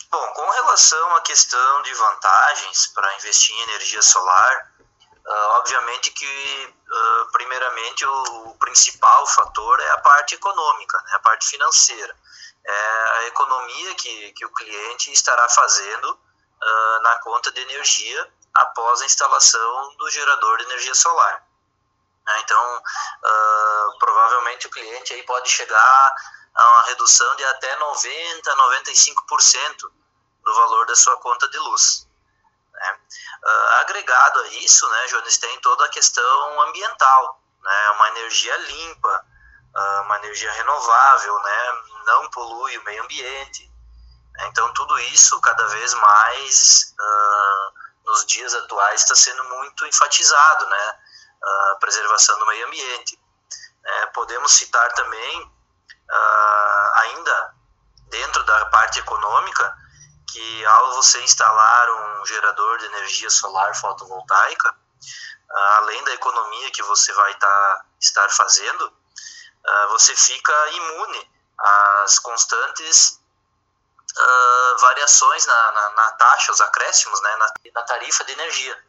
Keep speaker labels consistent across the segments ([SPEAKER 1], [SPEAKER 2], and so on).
[SPEAKER 1] Bom, com relação à questão de vantagens para investir em energia solar, obviamente que, primeiramente, o principal fator é a parte econômica, né, a parte financeira. É a economia que o cliente estará fazendo na conta de energia após a instalação do gerador de energia solar. Então, provavelmente o cliente aí pode chegar a uma redução de até 90% a 95% do valor da sua conta de luz. Né? Agregado a isso, né, Jones, tem toda a questão ambiental, né, uma energia limpa, uma energia renovável, né, não polui o meio ambiente. Então, tudo isso, cada vez mais, nos dias atuais, está sendo muito enfatizado, né, a preservação do meio ambiente. Podemos citar também, ainda dentro da parte econômica, que ao você instalar um gerador de energia solar fotovoltaica, além da economia que você vai estar fazendo, você fica imune às constantes variações na taxa, os acréscimos, né, na tarifa de energia.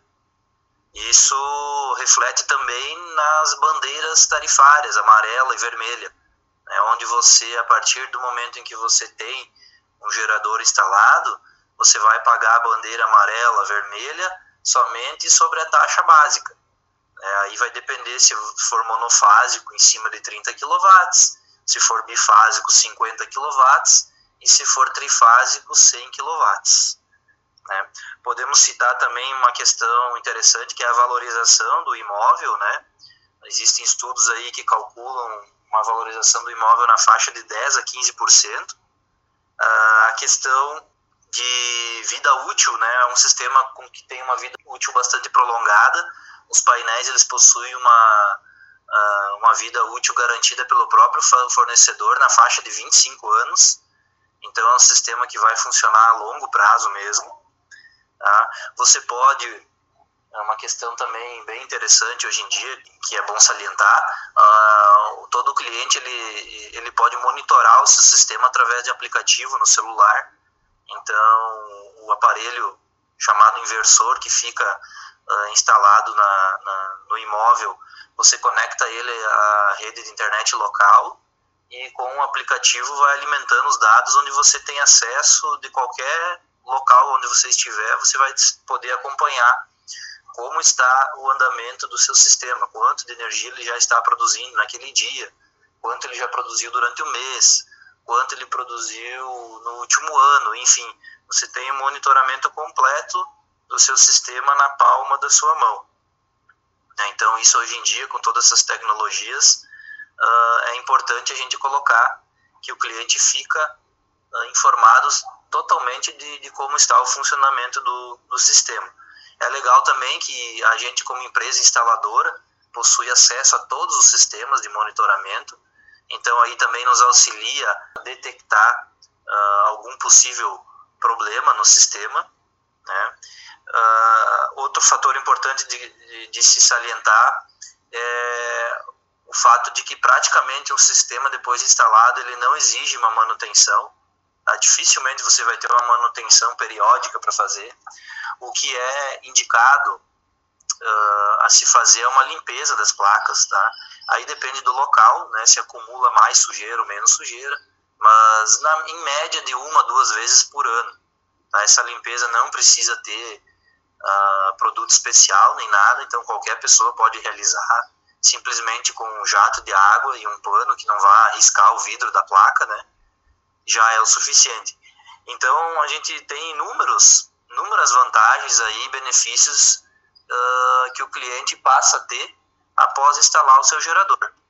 [SPEAKER 1] Isso reflete também nas bandeiras tarifárias, amarela e vermelha, né, onde você, a partir do momento em que você tem um gerador instalado, você vai pagar a bandeira amarela, vermelha, somente sobre a taxa básica. Aí vai depender se for monofásico em cima de 30 kW, se for bifásico 50 kW e se for trifásico 100 kW. Né? Podemos citar também uma questão interessante que é a valorização do imóvel. Né? Existem estudos aí que calculam uma valorização do imóvel na faixa de 10% a 15%. A questão de vida útil, né, um sistema que tem uma vida útil bastante prolongada. Os painéis eles possuem uma vida útil garantida pelo próprio fornecedor na faixa de 25 anos. Então é um sistema que vai funcionar a longo prazo mesmo. Tá? Você pode, é uma questão também bem interessante hoje em dia, que é bom salientar, todo cliente ele pode monitorar o seu sistema através de aplicativo no celular. Então, o aparelho chamado inversor que fica instalado no imóvel, você conecta ele à rede de internet local e com o aplicativo vai alimentando os dados onde você tem acesso de qualquer local onde você estiver, você vai poder acompanhar como está o andamento do seu sistema, quanto de energia ele já está produzindo naquele dia, quanto ele já produziu durante o mês, quanto ele produziu no último ano, enfim, você tem um monitoramento completo do seu sistema na palma da sua mão. Então, isso hoje em dia, com todas essas tecnologias, é importante a gente colocar que o cliente fica informado totalmente de como está o funcionamento do sistema. É legal também que a gente, como empresa instaladora, possui acesso a todos os sistemas de monitoramento. Então, aí também nos auxilia a detectar algum possível problema no sistema. Né? Outro fator importante de se salientar é o fato de que praticamente um sistema, depois instalado, ele não exige uma manutenção. Tá? Dificilmente você vai ter uma manutenção periódica para fazer. O que é indicado a se fazer é uma limpeza das placas, tá? Aí depende do local, né, se acumula mais sujeira ou menos sujeira, mas em média de 1 a 2 vezes por ano. Tá? Essa limpeza não precisa ter produto especial nem nada, então qualquer pessoa pode realizar, simplesmente com um jato de água e um pano que não vá riscar o vidro da placa, né, já é o suficiente. Então a gente tem inúmeras vantagens aí, benefícios que o cliente passa a ter após instalar o seu gerador.